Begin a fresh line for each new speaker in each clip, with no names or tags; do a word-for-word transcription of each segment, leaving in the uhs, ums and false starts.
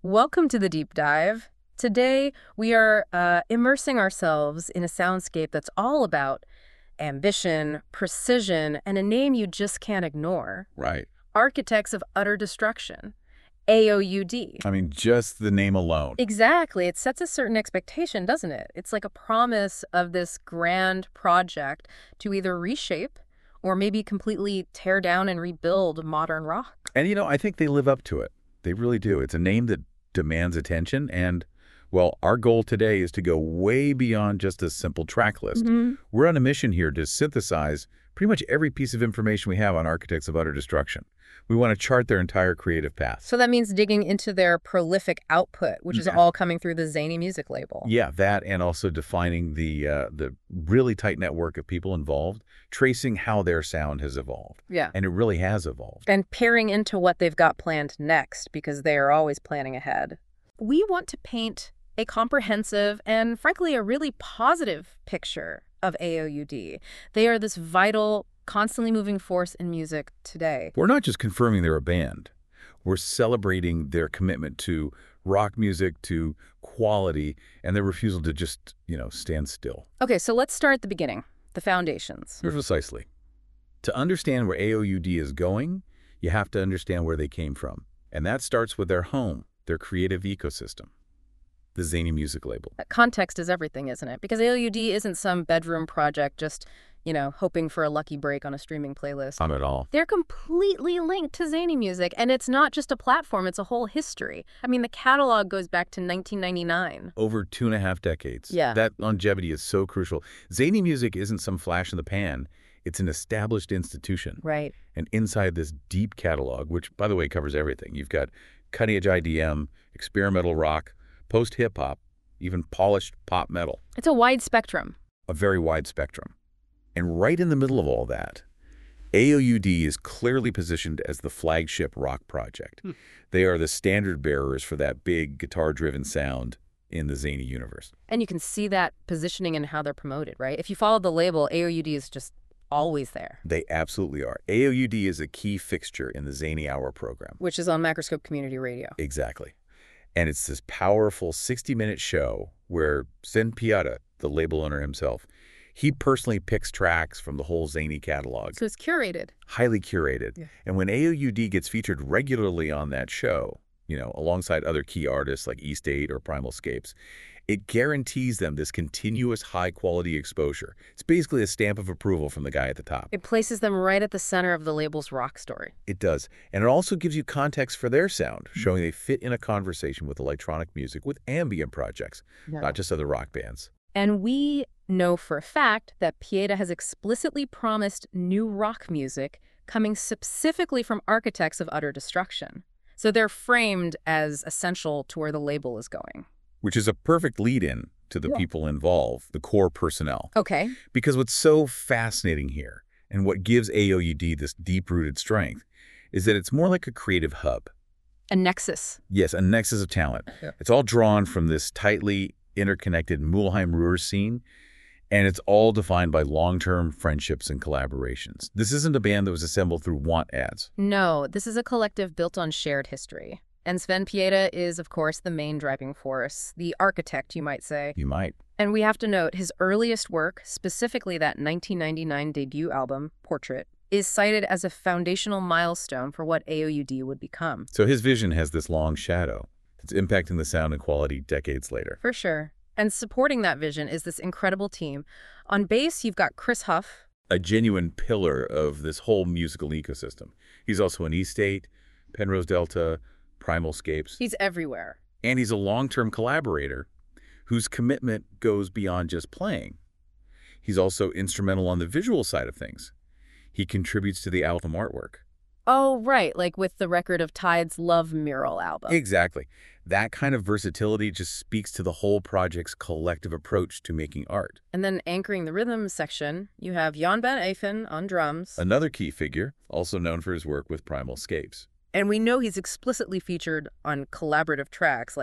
Welcome to the deep dive. Today, we are uh, immersing ourselves in a soundscape that's all about ambition, precision, and a name you just can't ignore.
Right.
Architects of Utter Destruction, A O U D.
I mean, just the name alone.
Exactly. It sets a certain expectation, doesn't it? It's like a promise of this grand project to either reshape or maybe completely tear down and rebuild modern rock.
And, you know, I think they live up to it. They really do. It's a name that demands attention. And, well, our goal today is to go way beyond just a simple track list.
Mm-hmm.
We're on a mission here to synthesize pretty much every piece of information we have on Architects of Utter Destruction. We want to chart their entire creative path.
So that means digging into their prolific output, which is
Yeah.
all coming through the Zany Music label.
Yeah, that, and also defining the uh, the really tight network of people involved, tracing how their sound has evolved.
Yeah.
And it really has evolved.
And pairing into what they've got planned next, because they are always planning ahead. We want to paint a comprehensive and, frankly, a really positive picture of A O U D. They are this vital, constantly moving force in music today.
We're not just confirming they're a band. We're celebrating their commitment to rock music, to quality, and their refusal to just, you know, stand still.
Okay, so let's start at the beginning, the foundations.
Precisely. To understand where A O U D is going, you have to understand where they came from. And that starts with their home, their creative ecosystem, the Zany Music label.
Context is everything, isn't it? Because A O U D isn't some bedroom project just, you know, hoping for a lucky break on a streaming playlist.
Not at all.
They're completely linked to Zany Music, and it's not just a platform, it's a whole history. I mean, the catalog goes back to nineteen ninety-nine.
Over two and a half decades.
Yeah.
That longevity is so crucial. Zany Music isn't some flash in the pan. It's an established institution.
Right.
And inside this deep catalog, which, by the way, covers everything, you've got cutting-edge I D M, experimental rock, post-hip-hop, even polished pop metal.
It's a wide spectrum.
A very wide spectrum. And right in the middle of all that, A O U D is clearly positioned as the flagship rock project.
Hmm.
They are the standard bearers for that big guitar-driven sound in the Zany universe.
And you can see that positioning in how they're promoted, right? If you follow the label, A O U D is just always there.
They absolutely are. A O U D is a key fixture in the Zany Hour program.
Which is on Macroscope Community Radio.
Exactly. And it's this powerful sixty-minute show where Sven Pieta, the label owner himself, he personally picks tracks from the whole Zany catalog.
So it's curated.
Highly curated.
Yeah.
And when A O U D gets featured regularly on that show, you know, alongside other key artists like East eight or Primal Scapes, it guarantees them this continuous high-quality exposure. It's basically a stamp of approval from the guy at the top.
It places them right at the center of the label's rock story.
It does. And it also gives you context for their sound, showing they fit in a conversation with electronic music, with ambient projects,
Yeah.
not just other rock bands.
And we know for a fact that Pieta has explicitly promised new rock music coming specifically from Architects of Utter Destruction. So they're framed as essential to where the label is going.
Which is a perfect lead-in to the
Yeah.
people involved, the core personnel.
Okay.
Because what's so fascinating here, and what gives A O U D this deep-rooted strength, is that it's more like a creative hub.
A nexus.
Yes, a nexus of talent.
Yeah.
It's all drawn from this tightly interconnected Mulheim-Ruhr scene, and it's all defined by long-term friendships and collaborations. This isn't a band that was assembled through want ads.
No, this is a collective built on shared history. And Sven Pieta is, of course, the main driving force, the architect, you might say.
You might.
And we have to note his earliest work, specifically that nineteen ninety-nine debut album, Portrait, is cited as a foundational milestone for what A O U D would become.
So his vision has this long shadow. It's impacting the sound and quality decades later.
For sure. And supporting that vision is this incredible team. On bass, you've got Chris Huff.
A genuine pillar of this whole musical ecosystem. He's also an East eight, Penrose Delta, Primal Scapes.
He's everywhere.
And he's a long-term collaborator whose commitment goes beyond just playing. He's also instrumental on the visual side of things. He contributes to the album artwork.
Oh, right, like with the Record of Tides Love mural album.
Exactly. That kind of versatility just speaks to the whole project's collective approach to making art.
And then anchoring the rhythm section, you have Jan van Eyffen on drums.
Another key figure, also known for his work with Primal Scapes.
And we know he's explicitly featured on collaborative tracks like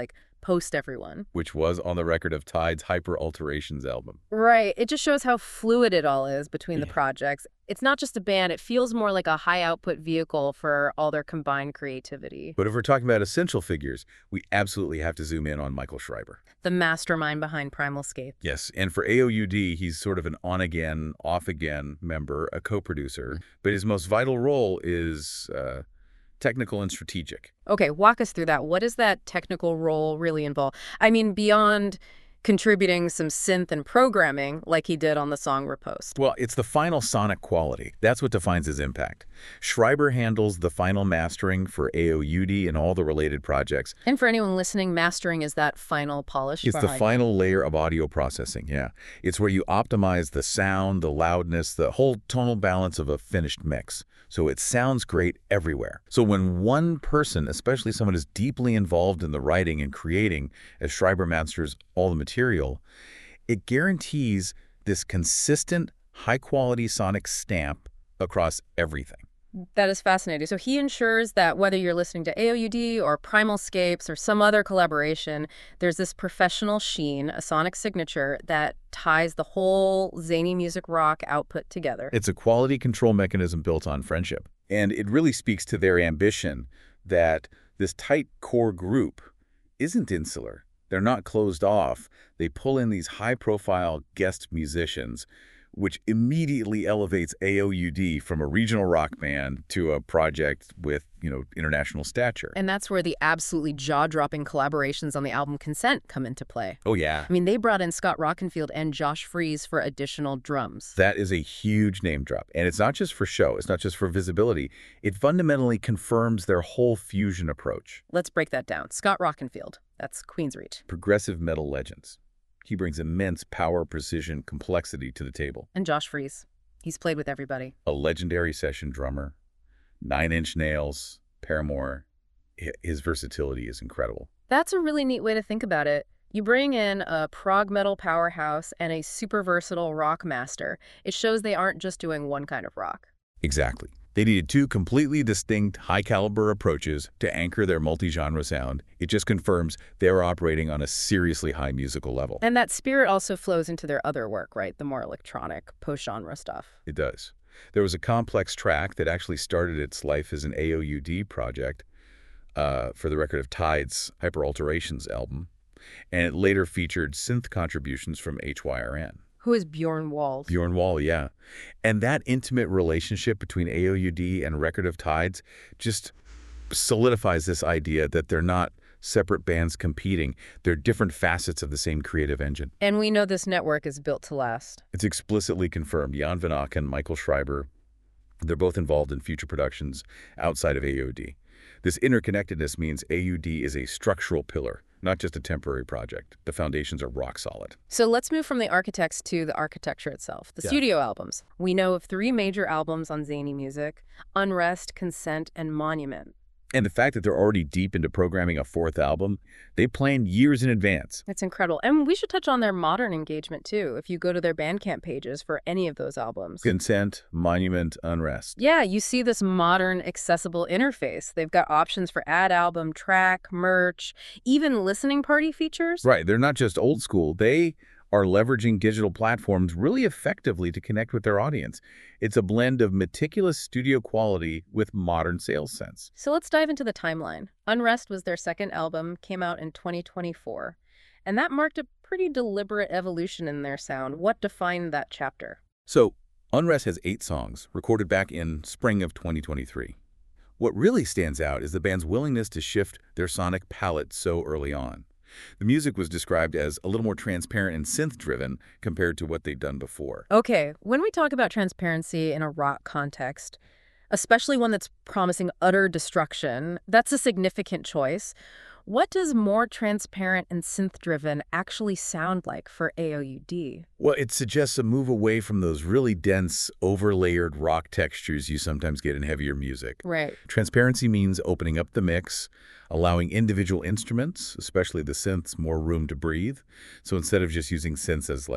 Post Everyone.
Which was on the record of Tide's Hyper Alterations album.
Right. It just shows how fluid it all is between the projects. It's not just a band. It feels more like a high-output vehicle for all their combined creativity.
But if we're talking about essential figures, we absolutely have to zoom in on Michael Schreiber.
The mastermind behind Primal Scapes.
Yes, and for A O U D, he's sort of an on-again, off-again member, a co-producer. But his most vital role is uh, technical and strategic.
Okay, walk us through that. What does that technical role really involve? I mean, beyond contributing some synth and programming like he did on the song Riposte.
Well, it's the final sonic quality. That's what defines his impact. Schreiber handles the final mastering for A O U D and all the related projects.
And for anyone listening, mastering is that final polish.
It's the final layer of audio processing, yeah. It's where you optimize the sound, the loudness, the whole tonal balance of a finished mix. So it sounds great everywhere. So when one person, especially someone who's deeply involved in the writing and creating, as Schreiber masters all the material, it guarantees this consistent, high-quality sonic stamp across everything.
That is fascinating. So he ensures that whether you're listening to A O U D or Primal Scapes or some other collaboration, there's this professional sheen, a sonic signature that ties the whole zany music rock output together.
It's a quality control mechanism built on friendship. And it really speaks to their ambition that this tight core group isn't insular. They're not closed off. They pull in these high-profile guest musicians, which immediately elevates A O U D from a regional rock band to a project with, you know, international stature.
And that's where the absolutely jaw-dropping collaborations on the album Consent come into play.
Oh, yeah.
I mean, they brought in Scott Rockenfield and Josh Freese for additional drums.
That is a huge name drop. And it's not just for show. It's not just for visibility. It fundamentally confirms their whole fusion approach.
Let's break that down. Scott Rockenfield. That's Queensrÿche.
Progressive metal legends. He brings immense power, precision, complexity to the table.
And Josh Freese. He's played with everybody.
A legendary session drummer. Nine Inch Nails, Paramore. His versatility is incredible.
That's a really neat way to think about it. You bring in a prog metal powerhouse and a super versatile rock master. It shows they aren't just doing one kind of rock.
Exactly. They needed two completely distinct, high-caliber approaches to anchor their multi-genre sound. It just confirms they're operating on a seriously high musical level.
And that spirit also flows into their other work, right? The more electronic, post-genre stuff.
It does. There was a complex track that actually started its life as an A O U D project uh, for the record of Tide's Hyper Alterations album, and it later featured synth contributions from H Y R N.
Who is Bjorn Walls?
Bjorn Wall, yeah. And that intimate relationship between A O U D and Record of Tides just solidifies this idea that they're not separate bands competing. They're different facets of the same creative engine.
And we know this network is built to last.
It's explicitly confirmed. Jan van Aken, Michael Schreiber, they're both involved in future productions outside of A O U D. This interconnectedness means A O U D is a structural pillar, not just a temporary project. The foundations are rock solid.
So let's move from the architects to the architecture itself, the
Yeah.
studio albums. We know of three major albums on Zany Music: Unrest, Consent, and Monument.
And the fact that they're already deep into programming a fourth album, they planned years in advance.
It's incredible. And we should touch on their modern engagement, too, if you go to their Bandcamp pages for any of those albums.
Consent, Monument, Unrest.
Yeah, you see this modern, accessible interface. They've got options for ad album, track, merch, even listening party features.
Right, they're not just old school. They are leveraging digital platforms really effectively to connect with their audience. It's a blend of meticulous studio quality with modern sales sense.
So let's dive into the timeline. Unrest was their second album, came out in twenty twenty-four. And that marked a pretty deliberate evolution in their sound. What defined that chapter?
So, Unrest has eight songs, recorded back in spring of twenty twenty-three. What really stands out is the band's willingness to shift their sonic palette so early on. The music was described as a little more transparent and synth-driven compared to what they'd done before.
Okay, when we talk about transparency in a rock context, especially one that's promising utter destruction, that's a significant choice. What does more transparent and synth-driven actually sound like for A O U D?
Well, it suggests a move away from those really dense, overlayered rock textures you sometimes get in heavier music.
Right.
Transparency means opening up the mix, allowing individual instruments, especially the synths, more room to breathe. So instead of just using synths as like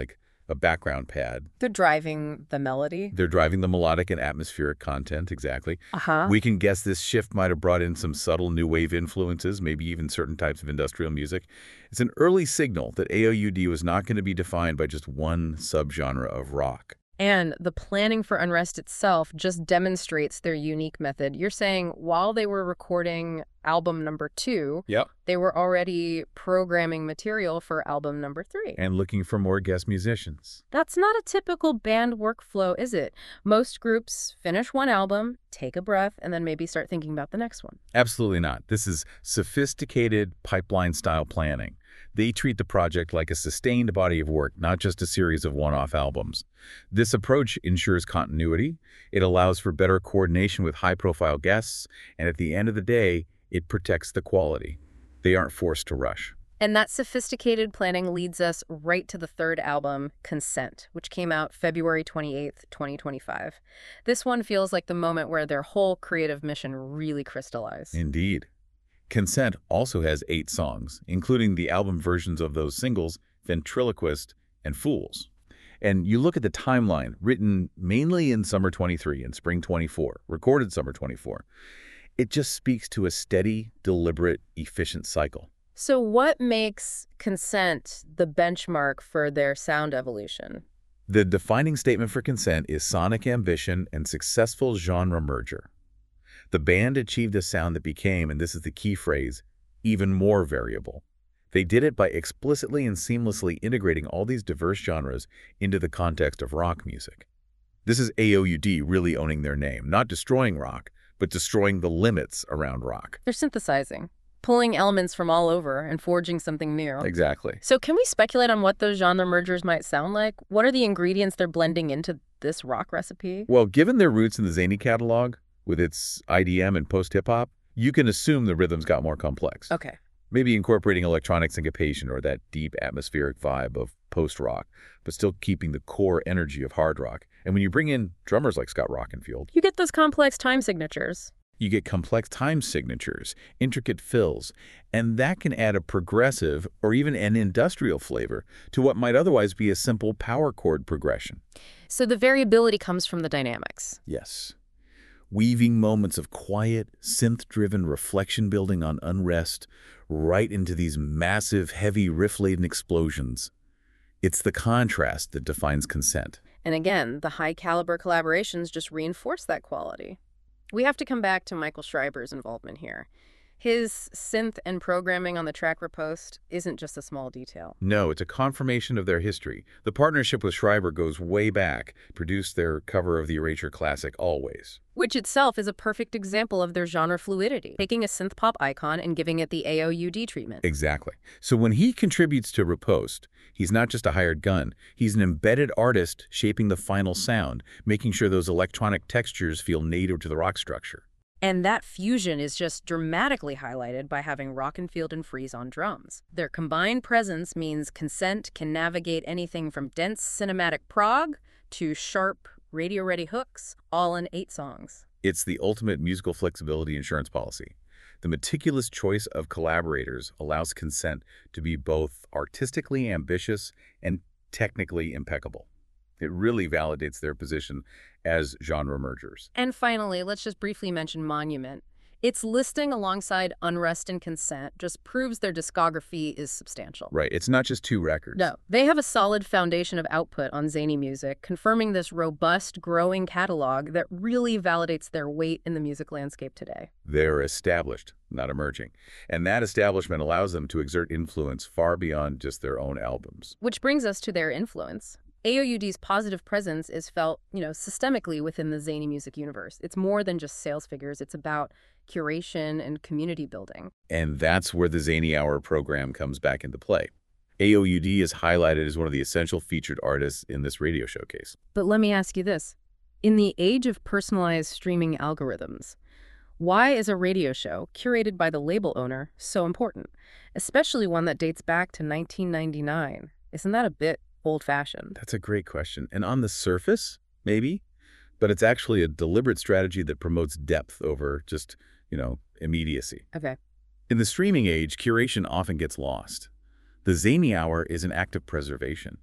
a background pad.
They're driving the melody.
They're driving the melodic and atmospheric content, exactly.
Uh-huh.
We can guess this shift might have brought in some subtle new wave influences, maybe even certain types of industrial music. It's an early signal that A O U D was not going to be defined by just one subgenre of rock.
And the planning for Unrest itself just demonstrates their unique method. You're saying while they were recording album number two,
Yep.
they were already programming material for album number three.
And looking for more guest musicians.
That's not a typical band workflow, is it? Most groups finish one album, take a breath, and then maybe start thinking about the next one.
Absolutely not. This is sophisticated pipeline-style planning. They treat the project like a sustained body of work, not just a series of one-off albums. This approach ensures continuity, it allows for better coordination with high-profile guests, and at the end of the day, it protects the quality. They aren't forced to rush.
And that sophisticated planning leads us right to the third album, Consent, which came out February twenty-eighth, twenty twenty-five. This one feels like the moment where their whole creative mission really crystallized.
Indeed. Consent also has eight songs, including the album versions of those singles, Ventriloquist and Fools. And you look at the timeline, written mainly in summer twenty-three and spring twenty-four, recorded summer twenty-four. It just speaks to a steady, deliberate, efficient cycle.
So what makes Consent the benchmark for their sound evolution?
The defining statement for Consent is sonic ambition and successful genre merger. The band achieved a sound that became, and this is the key phrase, even more variable. They did it by explicitly and seamlessly integrating all these diverse genres into the context of rock music. This is A O U D really owning their name, not destroying rock, but destroying the limits around rock.
They're synthesizing, pulling elements from all over and forging something new.
Exactly.
So can we speculate on what those genre mergers might sound like? What are the ingredients they're blending into this rock recipe?
Well, given their roots in the Zany catalog, with its I D M and post-hip-hop, you can assume the rhythms got more complex.
Okay.
Maybe incorporating electronic syncopation or that deep atmospheric vibe of post-rock, but still keeping the core energy of hard rock. And when you bring in drummers like Scott Rockenfield,
You get those complex time signatures.
you get complex time signatures, intricate fills, and that can add a progressive or even an industrial flavor to what might otherwise be a simple power chord progression.
So the variability comes from the dynamics.
Yes. Weaving moments of quiet, synth-driven reflection building on Unrest right into these massive, heavy, riff-laden explosions. It's the contrast that defines Consent.
And again, the high-caliber collaborations just reinforce that quality. We have to come back to Michael Schreiber's involvement here. His synth and programming on the track Riposte isn't just a small detail.
No, it's a confirmation of their history. The partnership with Schreiber goes way back, produced their cover of the Erasure classic Always.
Which itself is a perfect example of their genre fluidity, taking a synth-pop icon and giving it the A O U D treatment.
Exactly. So when he contributes to Riposte, he's not just a hired gun. He's an embedded artist shaping the final sound, making sure those electronic textures feel native to the rock structure.
And that fusion is just dramatically highlighted by having Rockenfield and Freeze on drums. Their combined presence means Consent can navigate anything from dense cinematic prog to sharp, radio-ready hooks, all in eight songs.
It's the ultimate musical flexibility insurance policy. The meticulous choice of collaborators allows Consent to be both artistically ambitious and technically impeccable. It really validates their position as genre mergers.
And finally, let's just briefly mention Monument. Its listing alongside Unrest and Consent just proves their discography is substantial.
Right. It's not just two records.
No, they have a solid foundation of output on Zany Music, confirming this robust, growing catalog that really validates their weight in the music landscape today.
They're established, not emerging. And that establishment allows them to exert influence far beyond just their own albums.
Which brings us to their influence. A O U D's positive presence is felt, you know, systemically within the Zany Music universe. It's more than just sales figures. It's about curation and community building.
And that's where the Zany Hour program comes back into play. A O U D is highlighted as one of the essential featured artists in this radio showcase.
But let me ask you this. In the age of personalized streaming algorithms, why is a radio show curated by the label owner so important, especially one that dates back to nineteen ninety-nine? Isn't that a bit old-fashioned?
That's a great question. And on the surface, maybe, but it's actually a deliberate strategy that promotes depth over just, you know, immediacy.
Okay.
In the streaming age, curation often gets lost. The Zany Hour is an act of preservation.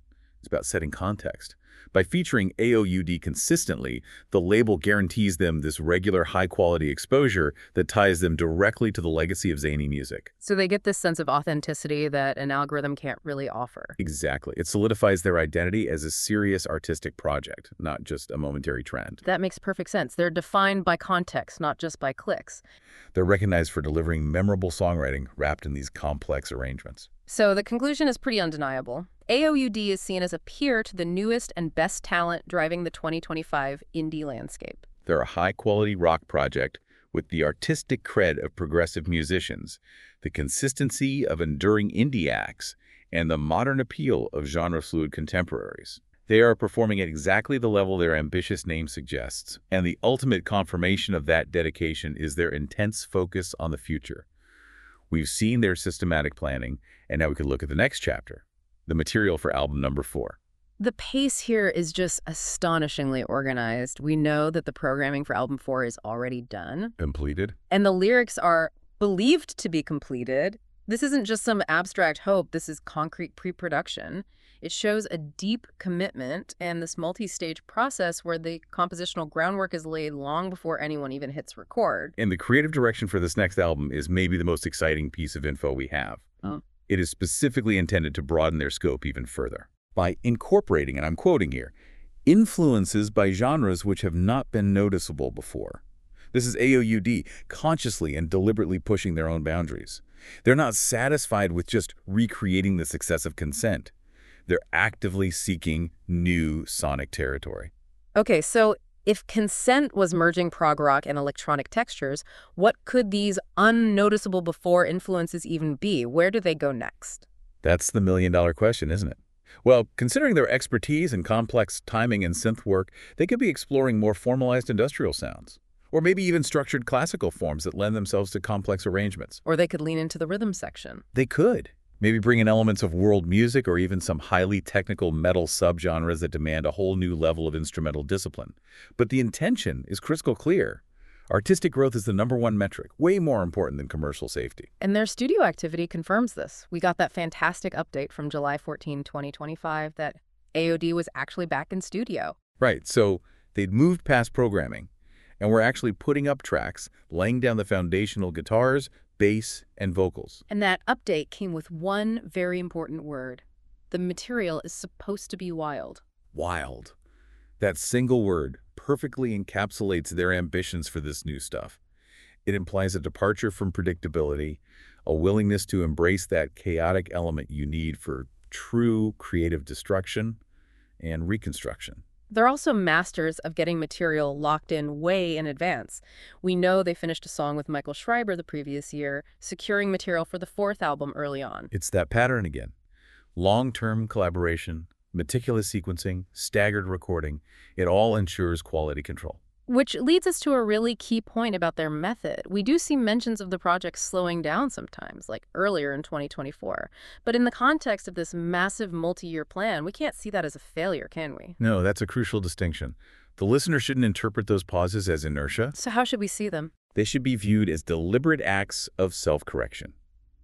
It's about setting context. By featuring A O U D consistently, the label guarantees them this regular high-quality exposure that ties them directly to the legacy of zany music.
So they get this sense of authenticity that an algorithm can't really offer.
Exactly. It solidifies their identity as a serious artistic project, not just a momentary trend.
That makes perfect sense. They're defined by context, not just by clicks.
They're recognized for delivering memorable songwriting wrapped in these complex arrangements.
So the conclusion is pretty undeniable. A O U D is seen as a peer to the newest and best talent driving the twenty twenty-five indie landscape.
They're a high-quality rock project with the artistic cred of progressive musicians, the consistency of enduring indie acts, and the modern appeal of genre-fluid contemporaries. They are performing at exactly the level their ambitious name suggests, and the ultimate confirmation of that dedication is their intense focus on the future. We've seen their systematic planning, and now we can look at the next chapter, the material for album number four.
The pace here is just astonishingly organized. We know that the programming for album four is already done.
Completed?
And the lyrics are believed to be completed. This isn't just some abstract hope. This is concrete pre-production. It shows a deep commitment and this multi-stage process where the compositional groundwork is laid long before anyone even hits record.
And the creative direction for this next album is maybe the most exciting piece of info we have.
Oh.
It is specifically intended to broaden their scope even further by incorporating, and I'm quoting here, influences by genres which have not been noticeable before. This is A O U D consciously and deliberately pushing their own boundaries. They're not satisfied with just recreating the success of Consent. They're actively seeking new sonic territory.
Okay, so if Consent was merging prog rock and electronic textures, what could these unnoticeable before influences even be? Where do they go next?
That's the million-dollar question, isn't it? Well, considering their expertise in complex timing and synth work, they could be exploring more formalized industrial sounds, or maybe even structured classical forms that lend themselves to complex arrangements.
Or they could lean into the rhythm section.
They could. Maybe bring in elements of world music or even some highly technical metal subgenres that demand a whole new level of instrumental discipline. But the intention is crystal clear. Artistic growth is the number one metric, way more important than commercial safety.
And their studio activity confirms this. We got that fantastic update from July fourteenth, twenty twenty-five that A O D was actually back in studio.
Right, so they'd moved past programming and were actually putting up tracks, laying down the foundational guitars, bass, and vocals.
And that update came with one very important word. The material is supposed to be wild.
Wild. That single word perfectly encapsulates their ambitions for this new stuff. It implies a departure from predictability, a willingness to embrace that chaotic element you need for true creative destruction and reconstruction.
They're also masters of getting material locked in way in advance. We know they finished a song with Michael Schreiber the previous year, securing material for the fourth album early on.
It's that pattern again. Long-term collaboration, meticulous sequencing, staggered recording, it all ensures quality control.
Which leads us to a really key point about their method. We do see mentions of the project slowing down sometimes, like earlier in twenty twenty-four. But in the context of this massive multi-year plan, we can't see that as a failure, can we?
No, that's a crucial distinction. The listener shouldn't interpret those pauses as inertia.
So how should we see them?
They should be viewed as deliberate acts of self-correction.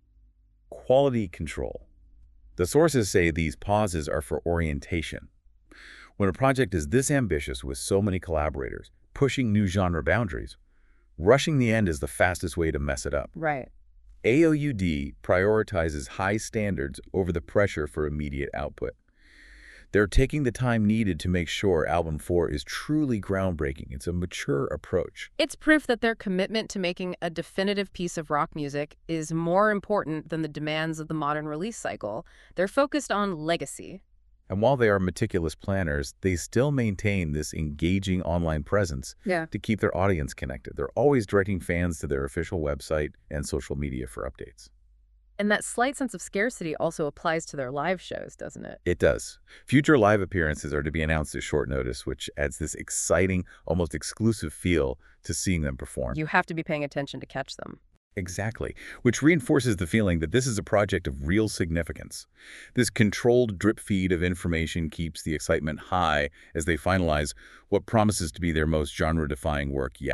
Quality control. The sources say these pauses are for orientation. When a project is this ambitious with so many collaborators, pushing new genre boundaries, rushing the end is the fastest way to mess it up.
Right.
A O U D prioritizes high standards over the pressure for immediate output. They're taking the time needed to make sure album four is truly groundbreaking. It's a mature approach.
It's proof that their commitment to making a definitive piece of rock music is more important than the demands of the modern release cycle. They're focused on legacy.
And while they are meticulous planners, they still maintain this engaging online presence
Yeah.
to keep their audience connected. They're always directing fans to their official website and social media for updates.
And that slight sense of scarcity also applies to their live shows, doesn't it?
It does. Future live appearances are to be announced at short notice, which adds this exciting, almost exclusive feel to seeing them perform.
You have to be paying attention to catch them.
Exactly, which reinforces the feeling that this is a project of real significance. This controlled drip feed of information keeps the excitement high as they finalize what promises to be their most genre-defying work yet.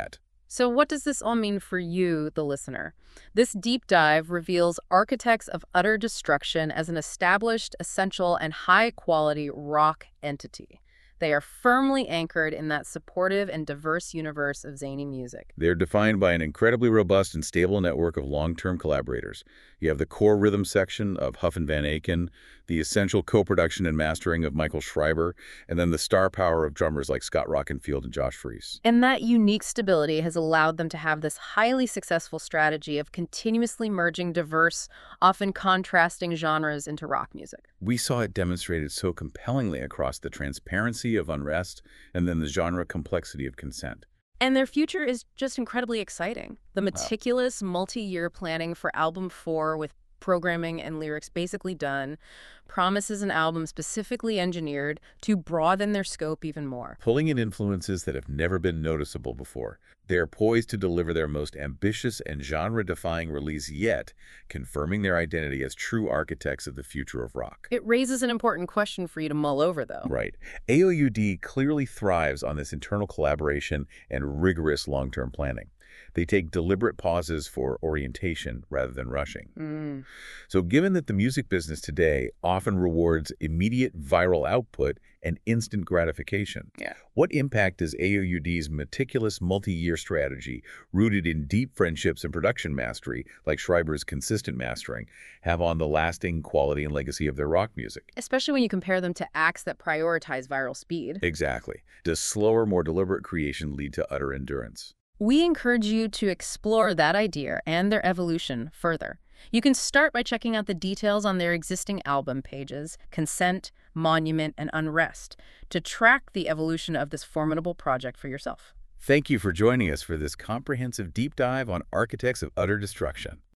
So what does this all mean for you, the listener? This deep dive reveals Architects of Utter Destruction as an established, essential, and high-quality rock entity. They are firmly anchored in that supportive and diverse universe of zany music.
They're defined by an incredibly robust and stable network of long-term collaborators. You have the core rhythm section of Huff and Van Aken, the essential co-production and mastering of Michael Schreiber, and then the star power of drummers like Scott Rockenfield and Josh Freese.
And that unique stability has allowed them to have this highly successful strategy of continuously merging diverse, often contrasting genres into rock music.
We saw it demonstrated so compellingly across the transparency of Unrest and then the genre complexity of Consent.
And their future is just incredibly exciting. The meticulous multi-year planning for album four with programming and lyrics basically done promises an album specifically engineered to broaden their scope even more.
Pulling in influences that have never been noticeable before. They are poised to deliver their most ambitious and genre-defying release yet, confirming their identity as true architects of the future of rock.
It raises an important question for you to mull over, though.
Right. A O U D clearly thrives on this internal collaboration and rigorous long-term planning. They take deliberate pauses for orientation rather than rushing.
Mm.
So given that the music business today often rewards immediate viral output and instant gratification,
Yeah.
what impact does A O U D's meticulous multi-year strategy, rooted in deep friendships and production mastery, like Schreiber's consistent mastering, have on the lasting quality and legacy of their rock music?
Especially when you compare them to acts that prioritize viral speed.
Exactly. Does slower, more deliberate creation lead to utter endurance?
We encourage you to explore that idea and their evolution further. You can start by checking out the details on their existing album pages, Consent, Monument, and Unrest, to track the evolution of this formidable project for yourself.
Thank you for joining us for this comprehensive deep dive on Architects of Utter Destruction.